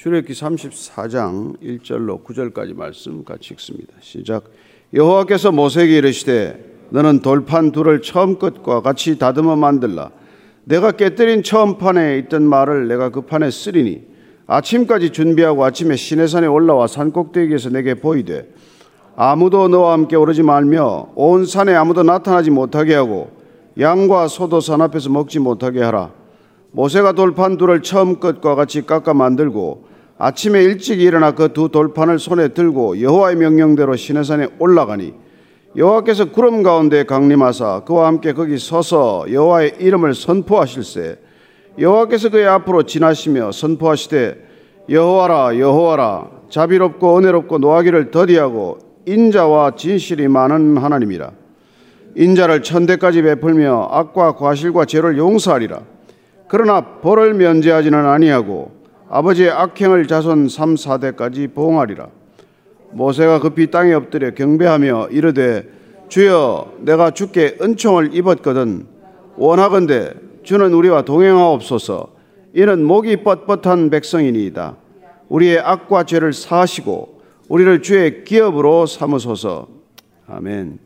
출애굽기 34장 1절로 9절까지 말씀 같이 읽습니다. 시작. 여호와께서 모세에게 이르시되 너는 돌판 둘을 처음 것과 같이 다듬어 만들라. 내가 깨뜨린 처음 판에 있던 말을 내가 그 판에 쓰리니 아침까지 준비하고 아침에 시내산에 올라와 산꼭대기에서 내게 보이되 아무도 너와 함께 오르지 말며 온 산에 아무도 나타나지 못하게 하고 양과 소도 산 앞에서 먹지 못하게 하라. 모세가 돌판 둘을 처음 것과 같이 깎아 만들고 아침에 일찍 일어나 그 두 돌판을 손에 들고 여호와의 명령대로 시내산에 올라가니 여호와께서 구름 가운데 강림하사 그와 함께 거기 서서 여호와의 이름을 선포하실세 여호와께서 그의 앞으로 지나시며 선포하시되 여호와라 여호와라 자비롭고 은혜롭고 노하기를 더디하고 인자와 진실이 많은 하나님이라. 인자를 천대까지 베풀며 악과 과실과 죄를 용서하리라. 그러나 벌을 면제하지는 아니하고 아버지의 악행을 자손 3, 4대까지 보응하리라. 모세가 급히 땅에 엎드려 경배하며 이르되 주여 내가 주께 은총을 입었거든 원하건대 주는 우리와 동행하옵소서. 이는 목이 뻣뻣한 백성이니이다. 우리의 악과 죄를 사하시고 우리를 주의 기업으로 삼으소서. 아멘.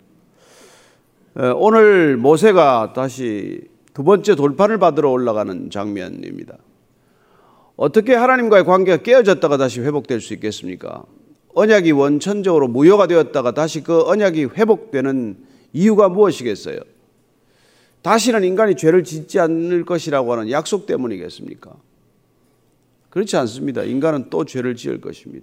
오늘 모세가 다시 두 번째 돌판을 받으러 올라가는 장면입니다. 어떻게 하나님과의 관계가 깨어졌다가 다시 회복될 수 있겠습니까? 언약이 원천적으로 무효가 되었다가 다시 그 언약이 회복되는 이유가 무엇이겠어요? 다시는 인간이 죄를 짓지 않을 것이라고 하는 약속 때문이겠습니까? 그렇지 않습니다. 인간은 또 죄를 지을 것입니다.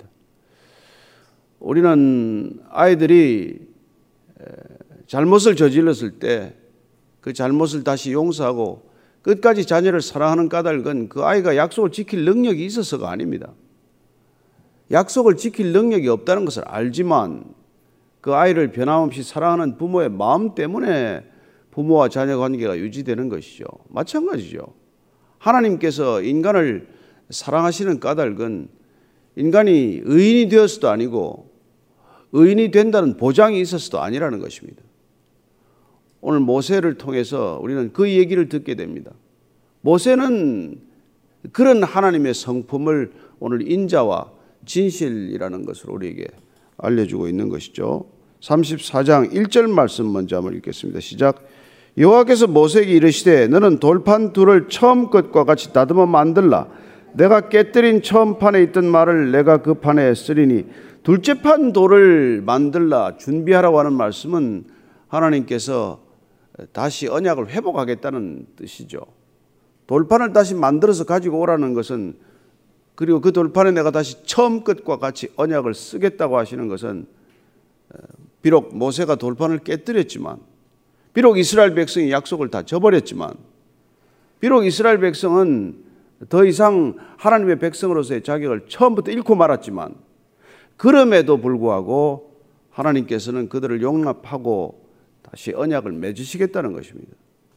우리는 아이들이 잘못을 저질렀을 때 그 잘못을 다시 용서하고 끝까지 자녀를 사랑하는 까닭은 그 아이가 약속을 지킬 능력이 있어서가 아닙니다. 약속을 지킬 능력이 없다는 것을 알지만 그 아이를 변함없이 사랑하는 부모의 마음 때문에 부모와 자녀 관계가 유지되는 것이죠. 마찬가지죠. 하나님께서 인간을 사랑하시는 까닭은 인간이 의인이 되었어도 아니고 의인이 된다는 보장이 있어서도 아니라는 것입니다. 오늘 모세를 통해서 우리는 그 얘기를 듣게 됩니다. 모세는 그런 하나님의 성품을 오늘 인자와 진실이라는 것을 우리에게 알려주고 있는 것이죠. 34장 1절 말씀 먼저 한번 읽겠습니다. 시작. 여호와께서 모세에게 이르시되 너는 돌판 둘을 처음 것과 같이 다듬어 만들라. 내가 깨뜨린 처음 판에 있던 말을 내가 그 판에 쓰리니. 둘째 판 돌을 만들라 준비하라고 하는 말씀은 하나님께서 다시 언약을 회복하겠다는 뜻이죠. 돌판을 다시 만들어서 가지고 오라는 것은, 그리고 그 돌판에 내가 다시 처음 것과 같이 언약을 쓰겠다고 하시는 것은, 비록 모세가 돌판을 깨뜨렸지만, 비록 이스라엘 백성이 약속을 다 저버렸지만, 비록 이스라엘 백성은 더 이상 하나님의 백성으로서의 자격을 처음부터 잃고 말았지만, 그럼에도 불구하고 하나님께서는 그들을 용납하고 다시 언약을 맺으시겠다는 것입니다.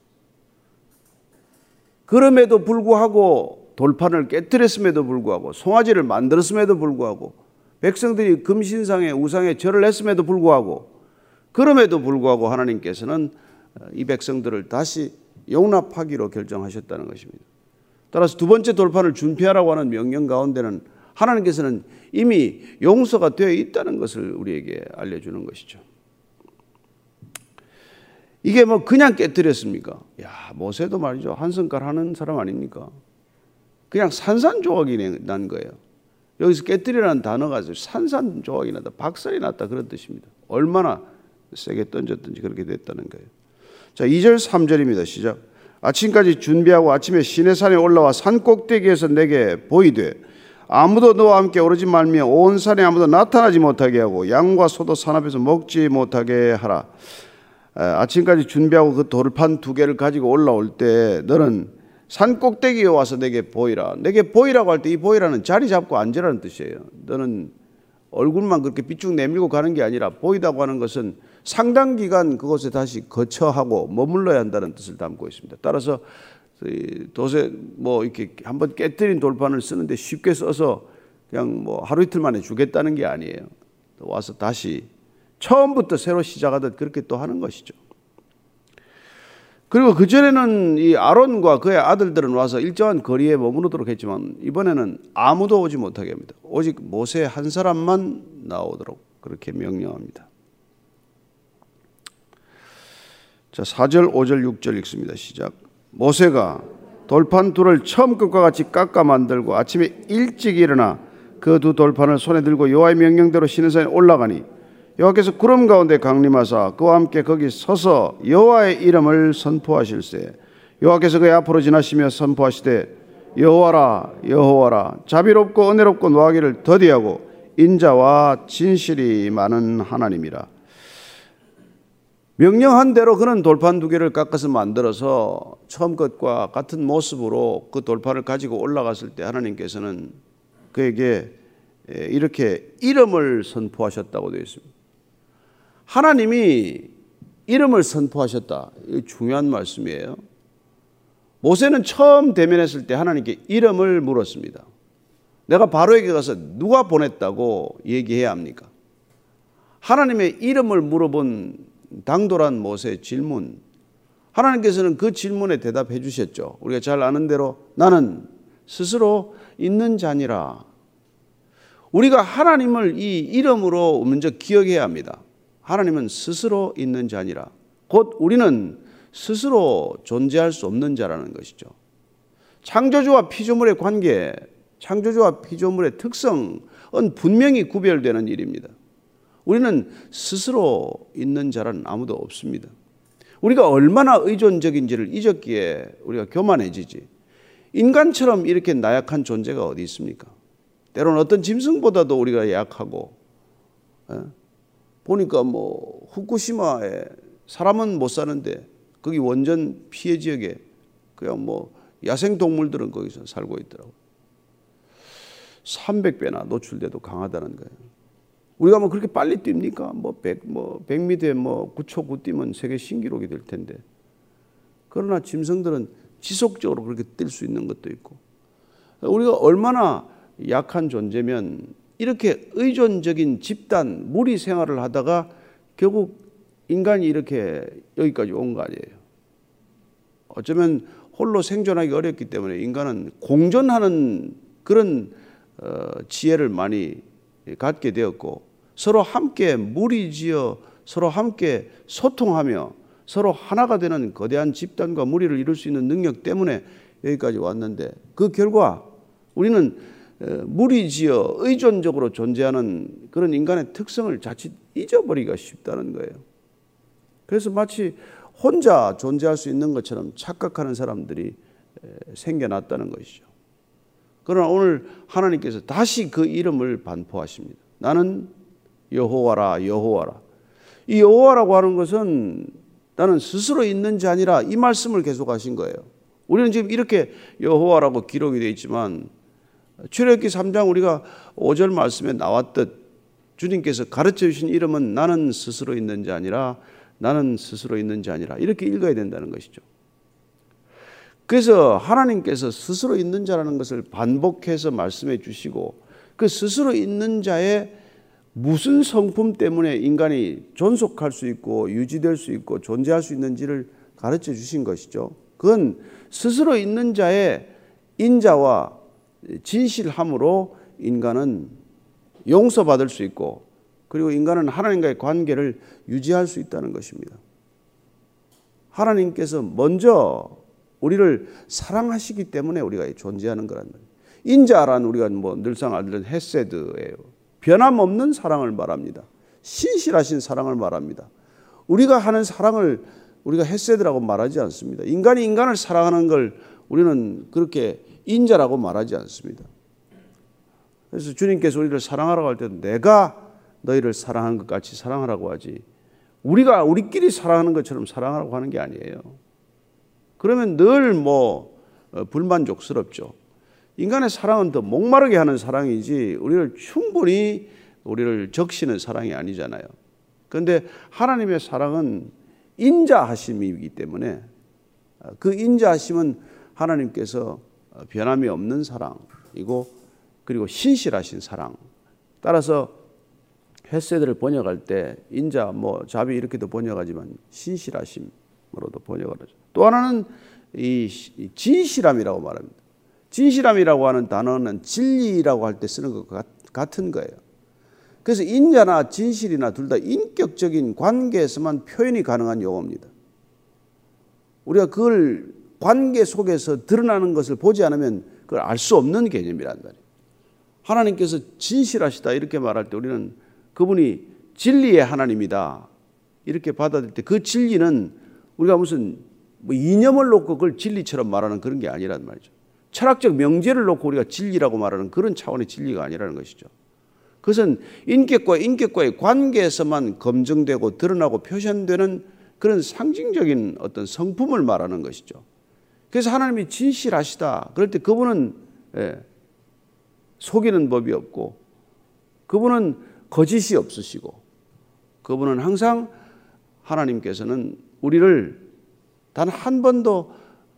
그럼에도 불구하고 돌판을 깨뜨렸음에도 불구하고 송아지를 만들었음에도 불구하고 백성들이 금신상에 우상에 절을 했음에도 불구하고 그럼에도 불구하고 하나님께서는 이 백성들을 다시 용납하기로 결정하셨다는 것입니다. 따라서 두 번째 돌판을 준비하라고 하는 명령 가운데는 하나님께서는 이미 용서가 되어 있다는 것을 우리에게 알려주는 것이죠. 이게 뭐 그냥 깨뜨렸습니까? 야, 모세도 말이죠. 한성깔 하는 사람 아닙니까? 그냥 산산조각이 난 거예요. 여기서 깨뜨리라는 단어가 산산조각이 났다, 박살이 났다 그런 뜻입니다. 얼마나 세게 던졌든지 그렇게 됐다는 거예요. 자, 2절 3절입니다. 시작. 아침까지 준비하고 아침에 시내산에 올라와 산꼭대기에서 내게 보이되 아무도 너와 함께 오르지 말며 온 산에 아무도 나타나지 못하게 하고 양과 소도 산 앞에서 먹지 못하게 하라. 아침까지 준비하고 그 돌판 두 개를 가지고 올라올 때 너는 산꼭대기에 와서 내게 보이라. 내게 보이라고 할 때 이 보이라는 자리 잡고 앉으라는 뜻이에요. 너는 얼굴만 그렇게 삐쭉 내밀고 가는 게 아니라 보이다고 하는 것은 상당 기간 그곳에 다시 거처하고 머물러야 한다는 뜻을 담고 있습니다. 따라서 도세 뭐 이렇게 한번 깨뜨린 돌판을 쓰는데 쉽게 써서 그냥 뭐 하루 이틀 만에 주겠다는 게 아니에요. 와서 다시 처음부터 새로 시작하듯 그렇게 또 하는 것이죠. 그리고 그전에는 이 아론과 그의 아들들은 와서 일정한 거리에 머무르도록 했지만 이번에는 아무도 오지 못하게 합니다. 오직 모세 한 사람만 나오도록 그렇게 명령합니다. 자, 4절, 5절, 6절 읽습니다. 시작. 모세가 돌판 둘을 처음 것과 같이 깎아 만들고 아침에 일찍 일어나 그 두 돌판을 손에 들고 여호와의 명령대로 시내산에 올라가니 여호와께서 구름 가운데 강림하사 그와 함께 거기 서서 여호와의 이름을 선포하실세. 여호와께서 그의 앞으로 지나시며 선포하시되 여호와라 여호와라 자비롭고 은혜롭고 노하기를 더디하고 인자와 진실이 많은 하나님이라. 명령한 대로 그는 돌판 두 개를 깎아서 만들어서 처음 것과 같은 모습으로 그 돌판을 가지고 올라갔을 때 하나님께서는 그에게 이렇게 이름을 선포하셨다고 되어 있습니다. 하나님이 이름을 선포하셨다. 이거 중요한 말씀이에요. 모세는 처음 대면했을 때 하나님께 이름을 물었습니다. 내가 바로에게 가서 누가 보냈다고 얘기해야 합니까? 하나님의 이름을 물어본 당돌한 모세의 질문, 하나님께서는 그 질문에 대답해 주셨죠. 우리가 잘 아는 대로 나는 스스로 있는 자니라. 우리가 하나님을 이 이름으로 먼저 기억해야 합니다. 하나님은 스스로 있는 자니라. 곧 우리는 스스로 존재할 수 없는 자라는 것이죠. 창조주와 피조물의 관계, 창조주와 피조물의 특성은 분명히 구별되는 일입니다. 우리는 스스로 있는 자는 아무도 없습니다. 우리가 얼마나 의존적인지를 잊었기에 우리가 교만해지지. 인간처럼 이렇게 나약한 존재가 어디 있습니까? 때로는 어떤 짐승보다도 우리가 약하고, 보니까 뭐 후쿠시마에 사람은 못 사는데 거기 원전 피해 지역에 그냥 뭐 야생 동물들은 거기서 살고 있더라고요. 300배나 노출돼도 강하다는 거예요. 우리가 뭐 그렇게 빨리 뜁니까? 100m에 9초 9 뛰면 세계 신기록이 될 텐데. 그러나 짐승들은 지속적으로 그렇게 뛸 수 있는 것도 있고. 우리가 얼마나 약한 존재면 이렇게 의존적인 집단, 무리 생활을 하다가 결국 인간이 이렇게 여기까지 온 거 아니에요. 어쩌면 홀로 생존하기 어렵기 때문에 인간은 공존하는 그런 지혜를 많이 갖게 되었고, 서로 함께 무리지어 서로 함께 소통하며 서로 하나가 되는 거대한 집단과 무리를 이룰 수 있는 능력 때문에 여기까지 왔는데, 그 결과 우리는 무리지어 의존적으로 존재하는 그런 인간의 특성을 자칫 잊어버리기가 쉽다는 거예요. 그래서 마치 혼자 존재할 수 있는 것처럼 착각하는 사람들이 생겨났다는 것이죠. 그러나 오늘 하나님께서 다시 그 이름을 반포하십니다. 나는 여호와라 여호와라. 이 여호와라고 하는 것은 나는 스스로 있는 자 아니라 이 말씀을 계속하신 거예요. 우리는 지금 이렇게 여호와라고 기록이 되어 있지만 출애굽기 3장 우리가 5절 말씀에 나왔듯 주님께서 가르쳐 주신 이름은 나는 스스로 있는 자 아니라 나는 스스로 있는 자 아니라 이렇게 읽어야 된다는 것이죠. 그래서 하나님께서 스스로 있는 자라는 것을 반복해서 말씀해 주시고, 그 스스로 있는 자의 무슨 성품 때문에 인간이 존속할 수 있고 유지될 수 있고 존재할 수 있는지를 가르쳐 주신 것이죠. 그건 스스로 있는 자의 인자와 진실함으로 인간은 용서받을 수 있고, 그리고 인간은 하나님과의 관계를 유지할 수 있다는 것입니다. 하나님께서 먼저 우리를 사랑하시기 때문에 우리가 존재하는 거란 말이에요. 인자란 우리가 늘상 알던 헤세드예요. 변함없는 사랑을 말합니다. 신실하신 사랑을 말합니다. 우리가 하는 사랑을 우리가 헤세드라고 말하지 않습니다. 인간이 인간을 사랑하는 걸 우리는 그렇게 인자라고 말하지 않습니다. 그래서 주님께서 우리를 사랑하라고 할 때도 내가 너희를 사랑하는 것 같이 사랑하라고 하지, 우리가 우리끼리 사랑하는 것처럼 사랑하라고 하는 게 아니에요. 그러면 늘 불만족스럽죠. 인간의 사랑은 더 목마르게 하는 사랑이지 우리를 충분히 우리를 적시는 사랑이 아니잖아요. 그런데 하나님의 사랑은 인자하심이기 때문에 그 인자하심은 하나님께서 변함이 없는 사랑이고, 그리고 신실하신 사랑. 따라서 헤세드를 번역할 때 인자, 자비 이렇게도 번역하지만 신실하심, 번역을 하죠. 또 하나는 이 진실함이라고 말합니다. 진실함이라고 하는 단어는 진리라고 할 때 쓰는 것 같은 거예요. 그래서 인자나 진실이나 둘 다 인격적인 관계에서만 표현이 가능한 용어입니다. 우리가 그걸 관계 속에서 드러나는 것을 보지 않으면 그걸 알 수 없는 개념이란 말이에요. 하나님께서 진실하시다 이렇게 말할 때 우리는 그분이 진리의 하나님이다 이렇게 받아들일 때 그 진리는 우리가 무슨 이념을 놓고 그걸 진리처럼 말하는 그런 게 아니란 말이죠. 철학적 명제를 놓고 우리가 진리라고 말하는 그런 차원의 진리가 아니라는 것이죠. 그것은 인격과 인격과의 관계에서만 검증되고 드러나고 표현되는 그런 상징적인 어떤 성품을 말하는 것이죠. 그래서 하나님이 진실하시다 그럴 때 그분은 속이는 법이 없고 그분은 거짓이 없으시고 그분은 항상 하나님께서는 우리를 단 한 번도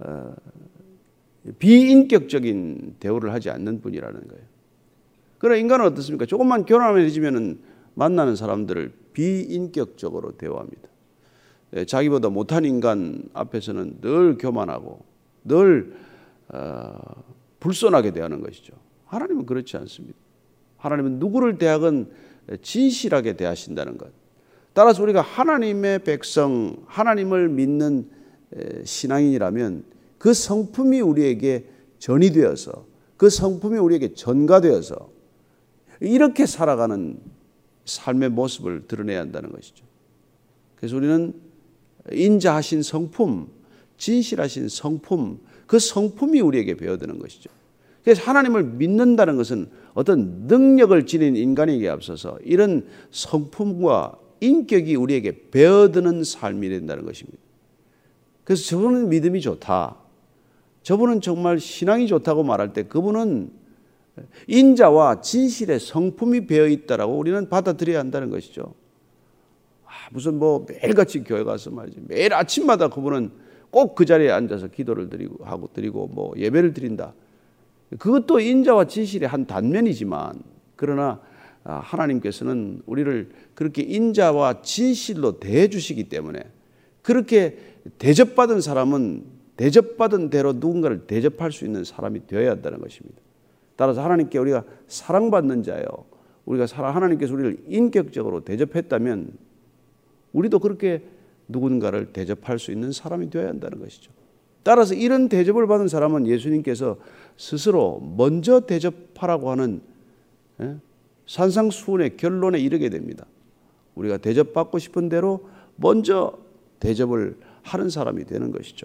비인격적인 대우를 하지 않는 분이라는 거예요. 그러나 인간은 어떻습니까? 조금만 교만해지면 만나는 사람들을 비인격적으로 대우합니다. 자기보다 못한 인간 앞에서는 늘 교만하고 늘 불손하게 대하는 것이죠. 하나님은 그렇지 않습니다. 하나님은 누구를 대하건 진실하게 대하신다는 것. 따라서 우리가 하나님의 백성, 하나님을 믿는 신앙인이라면 그 성품이 우리에게 전이되어서 그 성품이 우리에게 전가되어서 이렇게 살아가는 삶의 모습을 드러내야 한다는 것이죠. 그래서 우리는 인자하신 성품, 진실하신 성품, 그 성품이 우리에게 배어드는 것이죠. 그래서 하나님을 믿는다는 것은 어떤 능력을 지닌 인간에게 앞서서 이런 성품과 인격이 우리에게 배어드는 삶이 된다는 것입니다. 그래서 저분은 믿음이 좋다. 저분은 정말 신앙이 좋다고 말할 때 그분은 인자와 진실의 성품이 배어 있다라고 우리는 받아들여야 한다는 것이죠. 무슨 매일같이 교회 가서 말이지 매일 아침마다 그분은 꼭 그 자리에 앉아서 기도를 드리고 예배를 드린다. 그것도 인자와 진실의 한 단면이지만 그러나 하나님께서는 우리를 그렇게 인자와 진실로 대해 주시기 때문에 그렇게 대접받은 사람은 대접받은 대로 누군가를 대접할 수 있는 사람이 되어야 한다는 것입니다. 따라서 하나님께 우리가 사랑받는 자요. 하나님께서 우리를 인격적으로 대접했다면 우리도 그렇게 누군가를 대접할 수 있는 사람이 되어야 한다는 것이죠. 따라서 이런 대접을 받은 사람은 예수님께서 스스로 먼저 대접하라고 하는 산상수훈의 결론에 이르게 됩니다. 우리가 대접받고 싶은 대로 먼저 대접을 하는 사람이 되는 것이죠.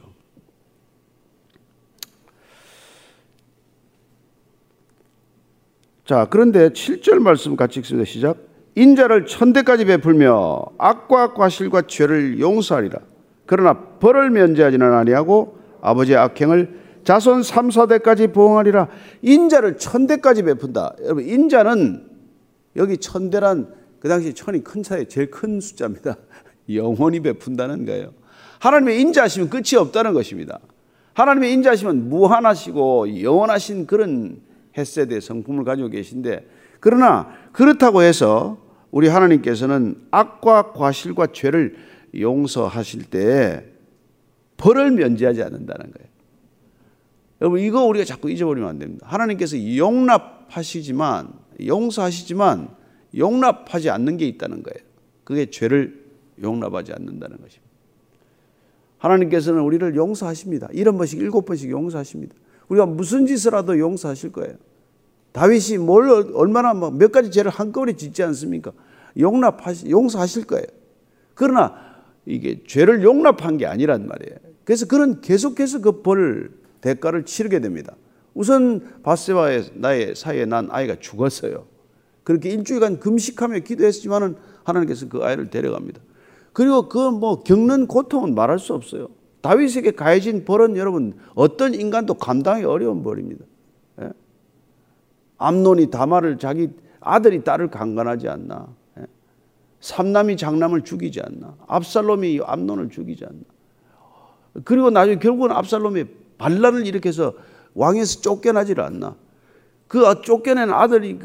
자, 그런데 7절 말씀 같이 읽습니다. 시작. 인자를 천대까지 베풀며 악과 과실과 죄를 용서하리라. 그러나 벌을 면제하지는 아니하고 아버지의 악행을 자손 3, 4대까지 보응하리라. 인자를 천대까지 베푼다. 여러분, 인자는 여기 천대란 그 당시 천이 큰 차에 제일 큰 숫자입니다. 영원히 베푼다는 거예요. 하나님의 인자하시면 끝이 없다는 것입니다. 하나님의 인자하시면 무한하시고 영원하신 그런 헤세드의 성품을 가지고 계신데 그러나 그렇다고 해서 우리 하나님께서는 악과 과실과 죄를 용서하실 때 벌을 면제하지 않는다는 거예요. 여러분 이거 우리가 자꾸 잊어버리면 안 됩니다. 하나님께서 용납하시지만 용서하시지만 용납하지 않는 게 있다는 거예요. 그게 죄를 용납하지 않는다는 것입니다. 하나님께서는 우리를 용서하십니다. 7번씩 7번씩 용서하십니다. 우리가 무슨 짓을 하도 용서하실 거예요. 다윗이 얼마나 몇 가지 죄를 한꺼번에 짓지 않습니까? 용서하실 거예요. 그러나 이게 죄를 용납한 게 아니란 말이에요. 그래서 그는 계속해서 그 대가를 치르게 됩니다. 우선 밧세바와 나의 사이에 난 아이가 죽었어요. 그렇게 일주일간 금식하며 기도했지만은 하나님께서 그 아이를 데려갑니다. 그리고 겪는 고통은 말할 수 없어요. 다윗에게 가해진 벌은 여러분 어떤 인간도 감당하기 어려운 벌입니다. 예? 암논이 다말을 자기 아들이 딸을 강간하지 않나? 예? 삼남이 장남을 죽이지 않나? 압살롬이 암논을 죽이지 않나? 그리고 나중에 결국은 압살롬이 반란을 일으켜서 왕에서 쫓겨나지를 않나? 그 쫓겨낸 아들이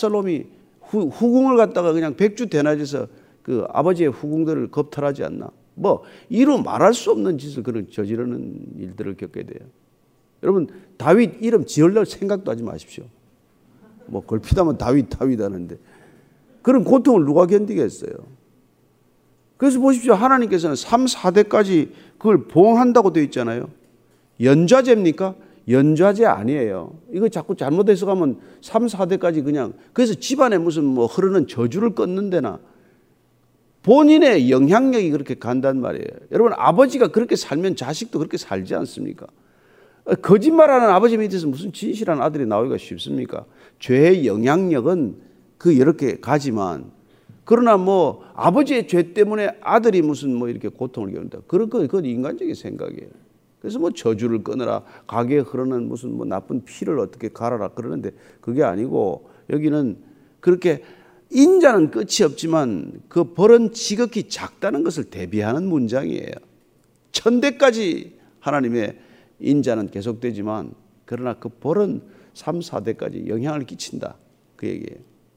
압살롬이 후궁을 갖다가 그냥 백주 대낮에서 그 아버지의 후궁들을 겁탈하지 않나? 뭐 이루 말할 수 없는 짓을 그런 저지르는 일들을 겪게 돼요. 여러분 다윗 이름 지으려고 생각도 하지 마십시오. 뭐 걸핏하면 다윗 하는데 그런 고통을 누가 견디겠어요. 그래서 보십시오. 하나님께서는 3, 4대까지 그걸 보응한다고 되어 있잖아요. 연좌제입니까? 연좌제 아니에요. 이거 자꾸 잘못 해석하면 3, 4대까지 그냥 그래서 집안에 무슨 뭐 흐르는 저주를 끊는 데나 본인의 영향력이 그렇게 간단 말이에요. 여러분 아버지가 그렇게 살면 자식도 그렇게 살지 않습니까? 거짓말하는 아버지 밑에서 무슨 진실한 아들이 나오기가 쉽습니까? 죄의 영향력은 그 이렇게 가지만 그러나 뭐 아버지의 죄 때문에 아들이 무슨 뭐 이렇게 고통을 겪는다. 그건 인간적인 생각이에요. 그래서 뭐 저주를 끊으라, 가게에 흐르는 무슨 뭐 나쁜 피를 어떻게 갈아라 그러는데 그게 아니고 여기는 그렇게 인자는 끝이 없지만 그 벌은 지극히 작다는 것을 대비하는 문장이에요. 1000대까지 하나님의 인자는 계속되지만 그러나 그 벌은 3, 4대까지 영향을 끼친다. 그 얘기예요.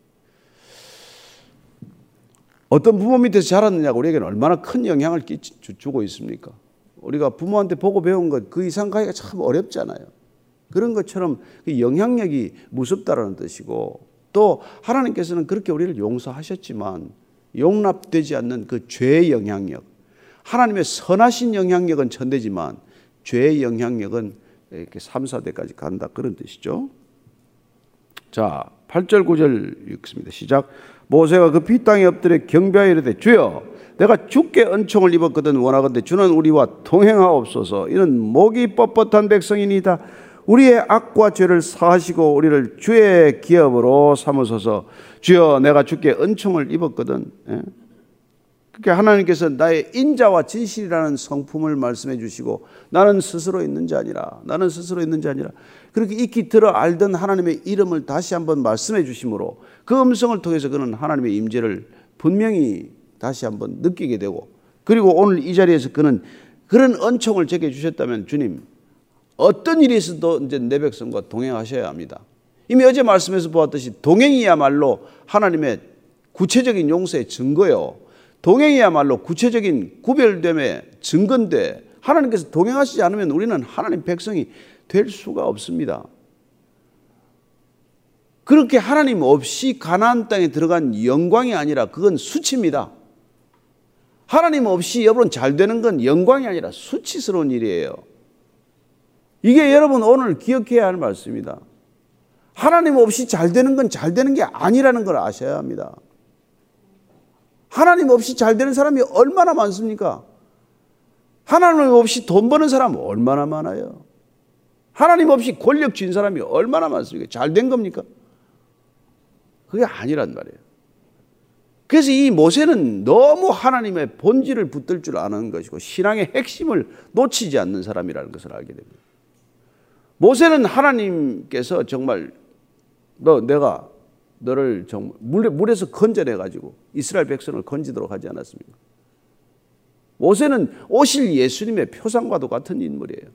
어떤 부모 밑에서 자랐느냐가 우리에게는 얼마나 큰 영향을 주고 있습니까? 우리가 부모한테 보고 배운 것 그 이상 가기가 참 어렵잖아요. 그런 것처럼 그 영향력이 무섭다라는 뜻이고 또 하나님께서는 그렇게 우리를 용서하셨지만 용납되지 않는 그 죄의 영향력, 하나님의 선하신 영향력은 천대지만 죄의 영향력은 이렇게 3, 4대까지 간다 그런 뜻이죠. 자, 8절 9절 읽습니다. 시작. 모세가 그 피 땅에 엎드려 경배하여 이르되 주여 내가 주께 은총을 입었거든 원하건대 주는 우리와 동행하옵소서. 이는 목이 뻣뻣한 백성이니이다. 우리의 악과 죄를 사하시고 우리를 주의 기업으로 삼으소서. 주여 내가 주께 은총을 입었거든. 그렇게 하나님께서 나의 인자와 진실이라는 성품을 말씀해 주시고 나는 스스로 있는 자 아니라 그렇게 익히 들어 알던 하나님의 이름을 다시 한번 말씀해 주심으로 그 음성을 통해서 그는 하나님의 임재를 분명히 다시 한번 느끼게 되고 그리고 오늘 이 자리에서 그는 그런 은총을 제게 주셨다면 주님 어떤 일이 있어도 이제 내 백성과 동행하셔야 합니다. 이미 어제 말씀에서 보았듯이 동행이야말로 하나님의 구체적인 용서의 증거요. 동행이야말로 구체적인 구별됨의 증거인데 하나님께서 동행하시지 않으면 우리는 하나님 백성이 될 수가 없습니다. 그렇게 하나님 없이 가나안 땅에 들어간 영광이 아니라 그건 수치입니다. 하나님 없이 여러분 잘 되는 건 영광이 아니라 수치스러운 일이에요. 이게 여러분 오늘 기억해야 할 말씀입니다. 하나님 없이 잘 되는 건 잘 되는 게 아니라는 걸 아셔야 합니다. 하나님 없이 잘 되는 사람이 얼마나 많습니까? 하나님 없이 돈 버는 사람은 얼마나 많아요? 하나님 없이 권력 쥔 사람이 얼마나 많습니까? 잘 된 겁니까? 그게 아니란 말이에요. 그래서 이 모세는 너무 하나님의 본질을 붙들 줄 아는 것이고 신앙의 핵심을 놓치지 않는 사람이라는 것을 알게 됩니다. 모세는 하나님께서 정말 내가 너를 정말 물에서 건져내가지고 이스라엘 백성을 건지도록 하지 않았습니까? 모세는 오실 예수님의 표상과도 같은 인물이에요.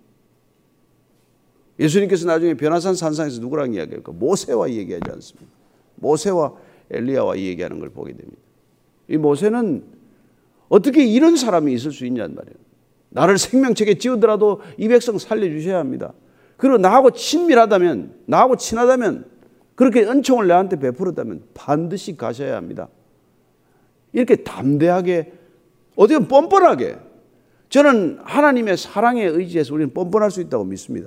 예수님께서 나중에 변화산 산상에서 누구랑 이야기할까? 모세와 얘기하지 않습니까? 모세와 엘리야와 얘기하는 걸 보게 됩니다. 이 모세는 어떻게 이런 사람이 있을 수 있냐는 말이에요. 나를 생명책에 지우더라도 이 백성 살려주셔야 합니다. 그리고 나하고 친밀하다면, 나하고 친하다면, 그렇게 은총을 내한테 베풀었다면 반드시 가셔야 합니다. 이렇게 담대하게, 어떻게 보면 뻔뻔하게, 저는 하나님의 사랑에 의지해서 우리는 뻔뻔할 수 있다고 믿습니다.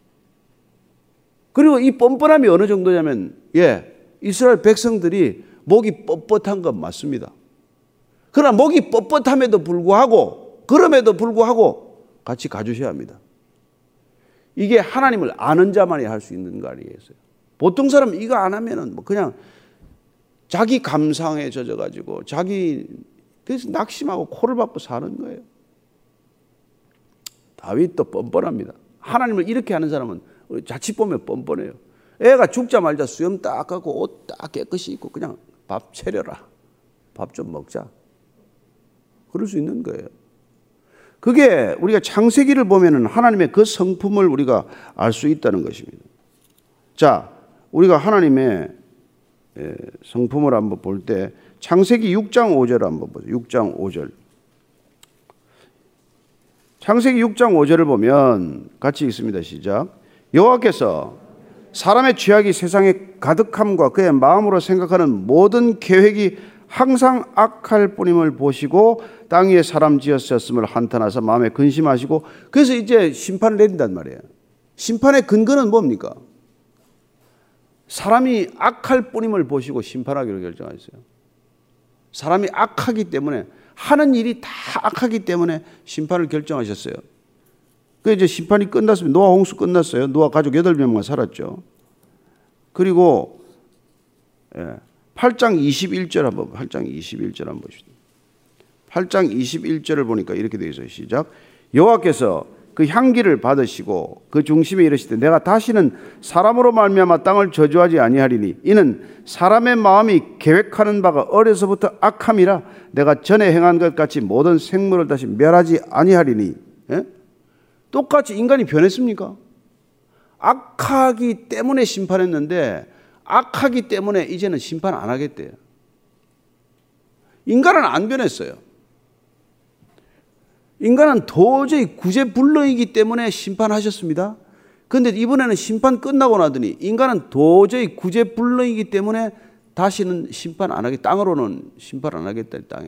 그리고 이 뻔뻔함이 어느 정도냐면, 이스라엘 백성들이 목이 뻣뻣한 건 맞습니다. 그러나 목이 뻣뻣함에도 불구하고, 그럼에도 불구하고 같이 가주셔야 합니다. 이게 하나님을 아는 자만이 할 수 있는 거 아니겠어요? 보통 사람 이거 안 하면은 뭐 그냥 자기 감상에 젖어가지고 그래서 낙심하고 코를 박고 사는 거예요. 다윗도 뻔뻔합니다. 하나님을 이렇게 하는 사람은 자칫 보면 뻔뻔해요. 애가 죽자 말자 수염 딱 깎고 옷 딱 깨끗이 입고 그냥 밥 차려라. 밥 좀 먹자. 그럴 수 있는 거예요. 그게 우리가 창세기를 보면은 하나님의 그 성품을 우리가 알 수 있다는 것입니다. 자, 우리가 하나님의 성품을 한번 볼 때 창세기 6장 5절 한번 보세요. 6장 5절. 창세기 6장 5절을 보면 같이 읽습니다. 시작. 여호와께서 사람의 죄악이 세상에 가득함과 그의 마음으로 생각하는 모든 계획이 항상 악할 뿐임을 보시고 땅 위에 사람 지으셨음을 한탄하사 마음에 근심하시고, 그래서 이제 심판을 내린단 말이에요. 심판의 근거는 뭡니까? 사람이 악할 뿐임을 보시고 심판하기로 결정하셨어요. 사람이 악하기 때문에, 하는 일이 다 악하기 때문에 심판을 결정하셨어요. 그 이제 심판이 끝났습니다. 노아 홍수 끝났어요. 노아 가족 8명만 살았죠. 그리고 8장 21절 한번 8장 21절 한번 보십시오. 8장 21절을 보니까 이렇게 되어 있어요. 시작. 여호와께서 그 향기를 받으시고 그 중심에 이르시되 내가 다시는 사람으로 말미암아 땅을 저주하지 아니하리니 이는 사람의 마음이 계획하는 바가 어려서부터 악함이라 내가 전에 행한 것 같이 모든 생물을 다시 멸하지 아니하리니. 예? 똑같이 인간이 변했습니까? 악하기 때문에 심판했는데 악하기 때문에 이제는 심판 안 하겠대요. 인간은 안 변했어요. 인간은 도저히 구제불능이기 때문에 심판하셨습니다. 그런데 이번에는 심판 끝나고 나더니 인간은 도저히 구제불능이기 때문에 다시는 심판 안 하겠다. 땅으로는 심판 안 하겠다. 땅에.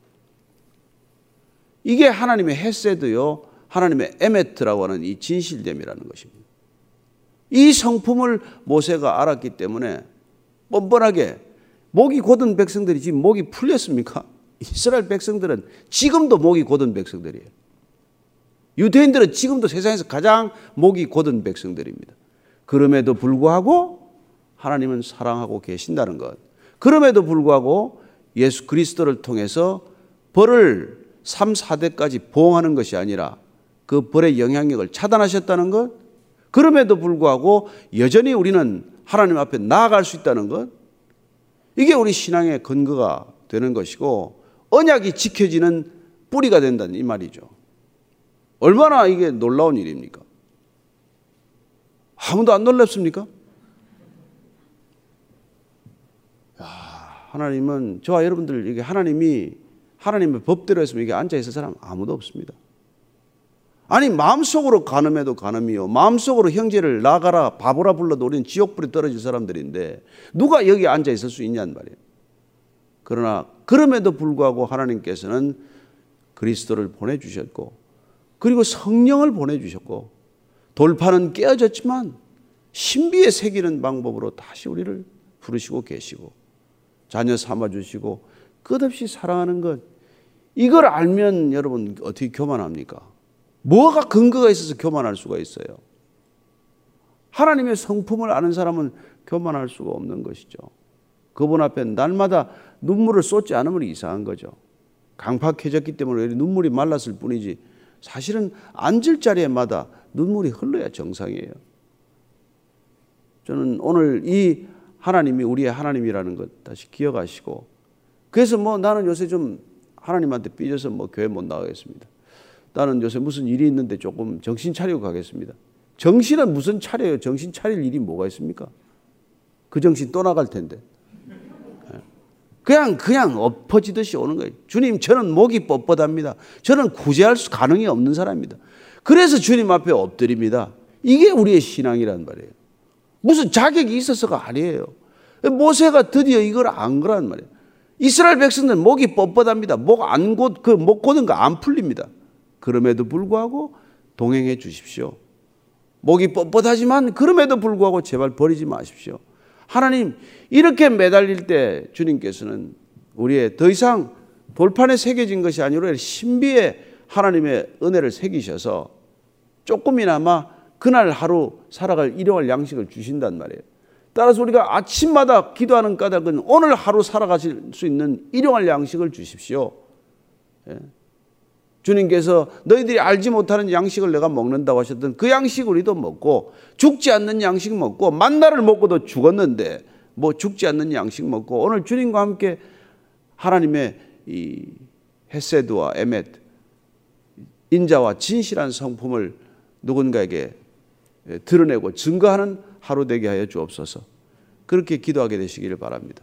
이게 하나님의 헤세드요, 하나님의 에메트라고 하는 이 진실됨이라는 것입니다. 이 성품을 모세가 알았기 때문에 뻔뻔하게, 목이 곧은 백성들이 지금 목이 풀렸습니까? 이스라엘 백성들은 지금도 목이 곧은 백성들이에요. 유대인들은 지금도 세상에서 가장 목이 곧은 백성들입니다. 그럼에도 불구하고 하나님은 사랑하고 계신다는 것, 그럼에도 불구하고 예수 그리스도를 통해서 벌을 3, 4대까지 보응하는 것이 아니라 그 벌의 영향력을 차단하셨다는 것, 그럼에도 불구하고 여전히 우리는 하나님 앞에 나아갈 수 있다는 것, 이게 우리 신앙의 근거가 되는 것이고 언약이 지켜지는 뿌리가 된다는 이 말이죠. 얼마나 이게 놀라운 일입니까? 아무도 안 놀랍습니까? 하나님은, 저와 여러분들, 이게 하나님의 법대로 했으면 이게 앉아있을 사람 아무도 없습니다. 아니, 마음속으로 간음해도 간음이요, 마음속으로 형제를 나가라 바보라 불러도 우리는 지옥불에 떨어질 사람들인데 누가 여기 앉아있을 수 있냐는 말이에요. 그러나 그럼에도 불구하고 하나님께서는 그리스도를 보내주셨고, 그리고 성령을 보내주셨고, 돌판은 깨어졌지만 신비에 새기는 방법으로 다시 우리를 부르시고 계시고 자녀 삼아주시고 끝없이 사랑하는 것, 이걸 알면 여러분 어떻게 교만합니까? 뭐가 근거가 있어서 교만할 수가 있어요? 하나님의 성품을 아는 사람은 교만할 수가 없는 것이죠. 그분 앞에 날마다 눈물을 쏟지 않으면 이상한 거죠. 강팍해졌기 때문에 눈물이 말랐을 뿐이지 사실은 앉을 자리에마다 눈물이 흘러야 정상이에요. 저는 오늘 이 하나님이 우리의 하나님이라는 것 다시 기억하시고, 그래서 나는 요새 좀 하나님한테 삐져서 교회 못 나가겠습니다. 나는 요새 무슨 일이 있는데 조금 정신 차리고 가겠습니다. 정신은 무슨 차려요? 정신 차릴 일이 뭐가 있습니까? 그 정신 또 나갈 텐데. 그냥 엎어지듯이 오는 거예요. 주님, 저는 목이 뻣뻣합니다. 저는 구제할 가능이 없는 사람입니다. 그래서 주님 앞에 엎드립니다. 이게 우리의 신앙이란 말이에요. 무슨 자격이 있어서가 아니에요. 모세가 드디어 이걸 안 거란 말이에요. 이스라엘 백성들은 목이 뻣뻣합니다. 목 고든 거 안 풀립니다. 그럼에도 불구하고 동행해 주십시오. 목이 뻣뻣하지만 그럼에도 불구하고 제발 버리지 마십시오. 하나님, 이렇게 매달릴 때 주님께서는 우리의 더 이상 돌판에 새겨진 것이 아니라 신비의 하나님의 은혜를 새기셔서 조금이나마 그날 하루 살아갈 일용할 양식을 주신단 말이에요. 따라서 우리가 아침마다 기도하는 까닭은 오늘 하루 살아가실 수 있는 일용할 양식을 주십시오. 주님께서 너희들이 알지 못하는 양식을 내가 먹는다고 하셨던 그 양식 우리도 먹고, 죽지 않는 양식 먹고, 만나를 먹고도 죽었는데 죽지 않는 양식 먹고, 오늘 주님과 함께 하나님의 이 헤세드와 에멧, 인자와 진실한 성품을 누군가에게 드러내고 증거하는 하루 되게 하여 주옵소서. 그렇게 기도하게 되시기를 바랍니다.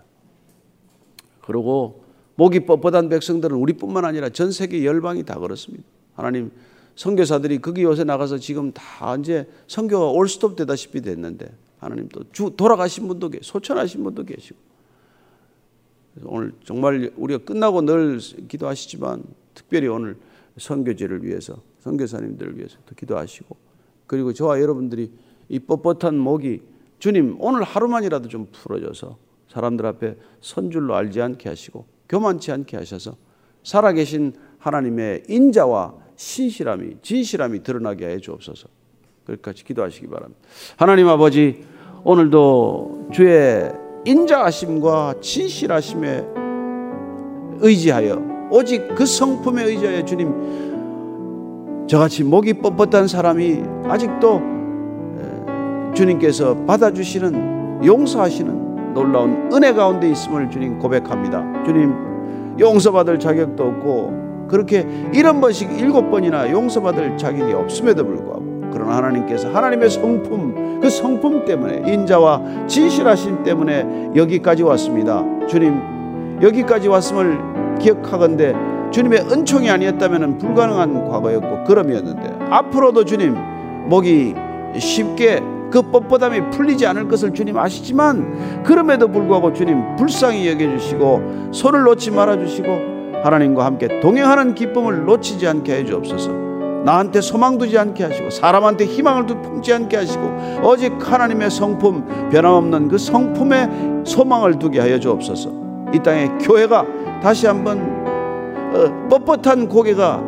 그리고 목이 뻣뻣한 백성들은 우리뿐만 아니라 전 세계 열방이 다 그렇습니다. 하나님, 선교사들이 거기 요새 나가서 지금 다 이제 선교가 올스톱 되다시피 됐는데 하나님 또 돌아가신 분도 계시고 소천하신 분도 계시고 오늘 정말 우리가 끝나고 늘 기도하시지만 특별히 오늘 선교제를 위해서 선교사님들을 위해서 또 기도하시고 그리고 저와 여러분들이 이 뻣뻣한 목이 주님 오늘 하루만이라도 좀 풀어줘서 사람들 앞에 선 줄로 알지 않게 하시고 교만치 않게 하셔서 살아계신 하나님의 인자와 신실함이 진실함이 드러나게 해 주옵소서. 그렇게까지 기도하시기 바랍니다. 하나님 아버지 오늘도 주의 인자하심과 진실하심에 의지하여 오직 그 성품에 의지하여 주님 저같이 목이 뻣뻣한 사람이 아직도 주님께서 받아주시는 용서하시는 놀라운 은혜 가운데 있음을 주님 고백합니다. 주님 용서받을 자격도 없고 그렇게 70번씩 7번이나 용서받을 자격이 없음에도 불구하고 그러나 하나님께서 하나님의 성품 그 성품 때문에 인자와 진실하심 때문에 여기까지 왔습니다. 주님 여기까지 왔음을 기억하건대 주님의 은총이 아니었다면 불가능한 과거였고 그럼이었는데 앞으로도 주님 목이 쉽게 그 뻣뻣함이 풀리지 않을 것을 주님 아시지만 그럼에도 불구하고 주님 불쌍히 여겨주시고 손을 놓지 말아주시고 하나님과 함께 동행하는 기쁨을 놓치지 않게 해주옵소서. 나한테 소망 두지 않게 하시고 사람한테 희망을 품지 않게 하시고 오직 하나님의 성품 변함없는 그 성품에 소망을 두게 하여 주옵소서. 이 땅에 교회가 다시 한번 뻣뻣한 고개가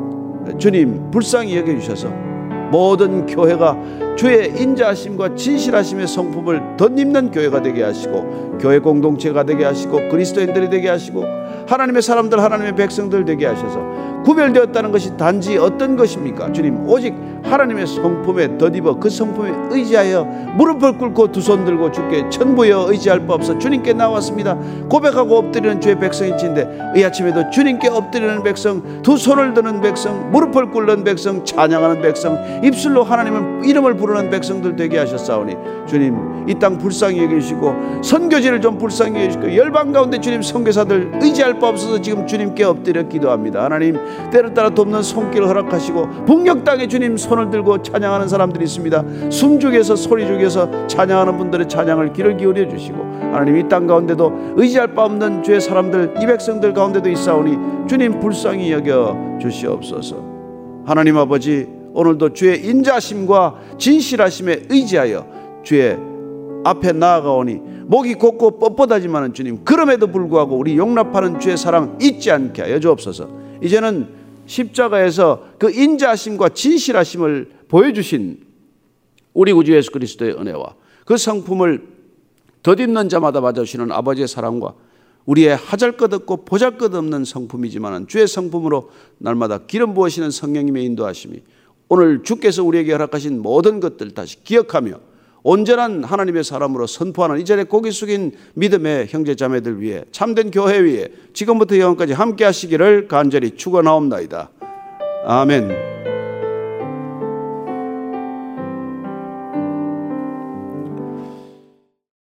주님 불쌍히 여겨주셔서 모든 교회가 주의 인자하심과 진실하심의 성품을 덧입는 교회가 되게 하시고 교회 공동체가 되게 하시고 그리스도인들이 되게 하시고 하나님의 사람들 하나님의 백성들 되게 하셔서 구별되었다는 것이 단지 어떤 것입니까? 주님 오직 하나님의 성품에 덧입어 그 성품에 의지하여 무릎을 꿇고 두 손 들고 주께 천부여 의지할 바 없어 주님께 나왔습니다. 고백하고 엎드리는 주의 백성인데 이 아침에도 주님께 엎드리는 백성 두 손을 드는 백성 무릎을 꿇는 백성 찬양하는 백성 입술로 하나님의 이름을 부르는 백성들 되게 하셨사오니 주님 이 땅 불쌍히 여기시고 선교지를 좀 불쌍히 여기시고 열방 가운데 주님 선교사들 의지할 바 없어서 지금 주님께 엎드려 기도합니다. 하나님 때를 따라 돕는 손길을 허락하시고 북녘 땅에 주님 손을 들고 찬양하는 사람들이 있습니다. 숨죽여서 소리 죽여서 찬양하는 분들의 찬양을 귀를 기울여 주시고 하나님 이 땅 가운데도 의지할 바 없는 주의 사람들 이 백성들 가운데도 있사오니 주님 불쌍히 여겨 주시옵소서. 하나님 아버지 오늘도 주의 인자심과 진실하심에 의지하여 주의 앞에 나아가오니 목이 곧고 뻣뻣하지만은 주님 그럼에도 불구하고 우리 용납하는 주의 사랑 잊지 않게 하여 주옵소서. 이제는 십자가에서 그 인자하심과 진실하심을 보여주신 우리 구주 예수 그리스도의 은혜와 그 성품을 덧입는 자마다 맞아주시는 아버지의 사랑과 우리의 하잘것없고 보잘것없는 성품이지만 주의 성품으로 날마다 기름 부으시는 성령님의 인도하심이 오늘 주께서 우리에게 허락하신 모든 것들 다시 기억하며 온전한 하나님의 사람으로 선포하는 이 자리에 고개 숙인 믿음의 형제 자매들 위해 참된 교회 위에 지금부터 영원까지 함께 하시기를 간절히 축원하옵나이다. 아멘.